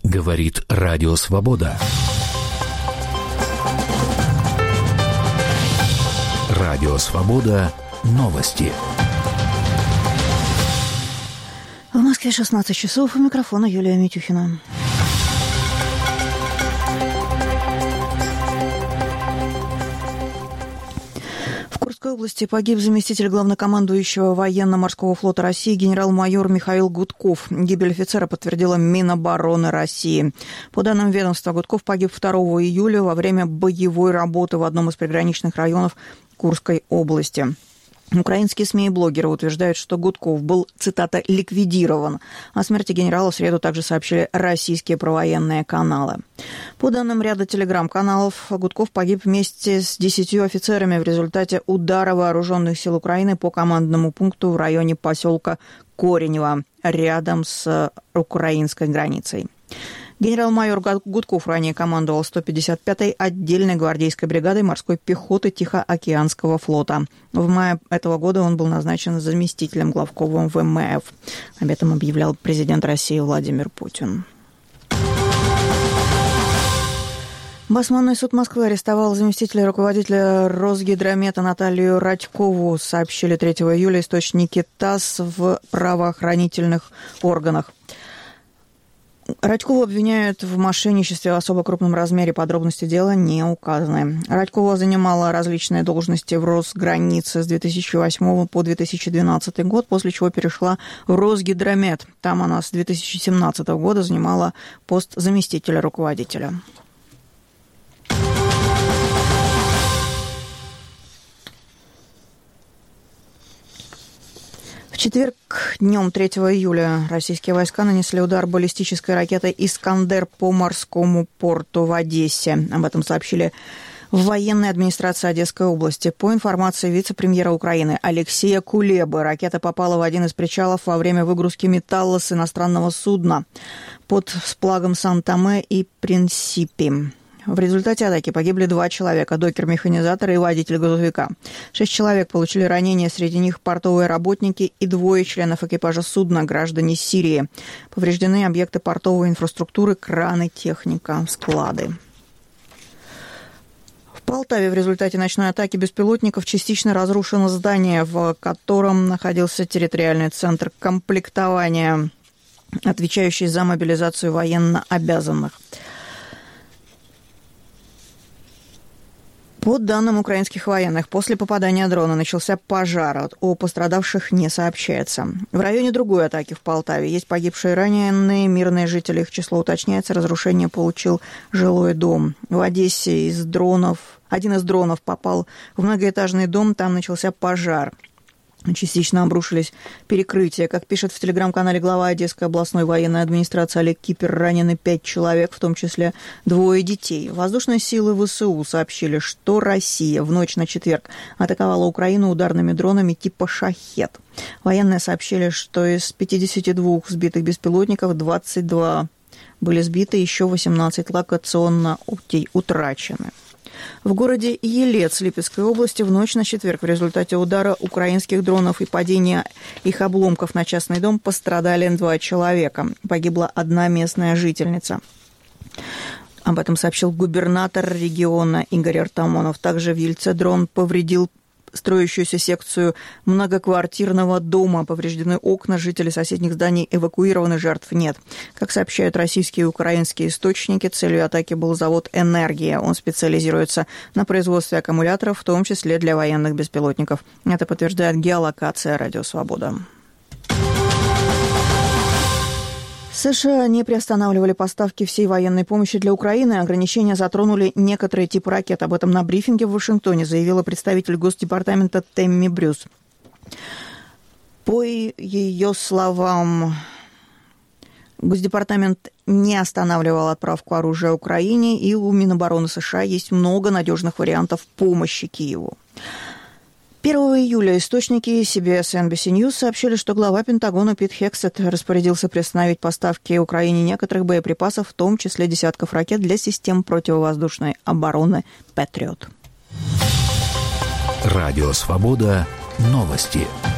Говорит Радио Свобода. Радио Свобода. Новости. В Москве 16 часов. У микрофона Юлия Митюхина. В Курской области погиб заместитель главнокомандующего военно-морского флота России генерал-майор Михаил Гудков. Гибель офицера подтвердила Минобороны России. По данным ведомства, Гудков погиб 2 июля во время боевой работы в одном из приграничных районов Курской области. Украинские СМИ и блогеры утверждают, что Гудков был, цитата, «ликвидирован». О смерти генерала в среду также сообщили российские провоенные каналы. По данным ряда телеграм-каналов, Гудков погиб вместе с 10 офицерами в результате удара вооруженных сил Украины по командному пункту в районе поселка Коренево, рядом с украинской границей. Генерал-майор Гудков ранее командовал 155-й отдельной гвардейской бригадой морской пехоты Тихоокеанского флота. В мае этого года он был назначен заместителем главкома ВМФ. Об этом объявлял президент России Владимир Путин. Басманный суд Москвы арестовал заместителя руководителя Росгидромета Наталью Радькову, сообщили 3 июля источники ТАСС в правоохранительных органах. Радькову обвиняют в мошенничестве в особо крупном размере, подробности дела не указаны. Радькова занимала различные должности в Росгранице с 2008 по 2012 год, после чего перешла в Росгидромет. Там она с 2017 года занимала пост заместителя руководителя. В четверг, днем 3 июля, российские войска нанесли удар баллистической ракетой «Искандер» по морскому порту в Одессе. Об этом сообщили в военной администрации Одесской области. По информации вице-премьера Украины Алексея Кулебы, ракета попала в один из причалов во время выгрузки металла с иностранного судна под флагом Сан-Томе и Принсипи. В результате атаки погибли 2 человека – докер-механизатор и водитель грузовика. 6 человек получили ранения, среди них портовые работники и 2 членов экипажа судна – граждане Сирии. Повреждены объекты портовой инфраструктуры, краны, техника, склады. В Полтаве в результате ночной атаки беспилотников частично разрушено здание, в котором находился территориальный центр комплектования, отвечающий за мобилизацию военнообязанных. По данным украинских военных, после попадания дрона начался пожар. О пострадавших не сообщается. В районе другой атаки в Полтаве есть погибшие раненые мирные жители. Их число уточняется. Разрушение получил жилой дом. В Одессе один из дронов попал в многоэтажный дом. Там начался пожар. Частично обрушились перекрытия. Как пишет в телеграм-канале глава Одесской областной военной администрации Олег Кипер, ранены 5 человек, в том числе 2 детей. Воздушные силы ВСУ сообщили, что Россия в ночь на четверг атаковала Украину ударными дронами типа «Шахед». Военные сообщили, что из 52 сбитых беспилотников 22 были сбиты, еще 18 локационно утрачены. В городе Елец Липецкой области в ночь на четверг в результате удара украинских дронов и падения их обломков на частный дом пострадали 2 человека. Погибла 1 местная жительница. Об этом сообщил губернатор региона Игорь Артамонов. Также в Ельце дрон повредил строящуюся секцию многоквартирного дома. Повреждены окна, жители соседних зданий эвакуированы, жертв нет. Как сообщают российские и украинские источники, целью атаки был завод «Энергия». Он специализируется на производстве аккумуляторов, в том числе для военных беспилотников. Это подтверждает геолокация «Радио Свобода». США не приостанавливали поставки всей военной помощи для Украины. Ограничения затронули некоторые типы ракет. Об этом на брифинге в Вашингтоне заявила представитель Госдепартамента Тэмми Брюс. По ее словам, Госдепартамент не останавливал отправку оружия Украине, и у Минобороны США есть много надежных вариантов помощи Киеву. 1 июля источники CBS и NBC News сообщили, что глава Пентагона Пит Хексет распорядился приостановить поставки Украине некоторых боеприпасов, в том числе десятков ракет для систем противовоздушной обороны «Патриот». Радио Свобода. Новости.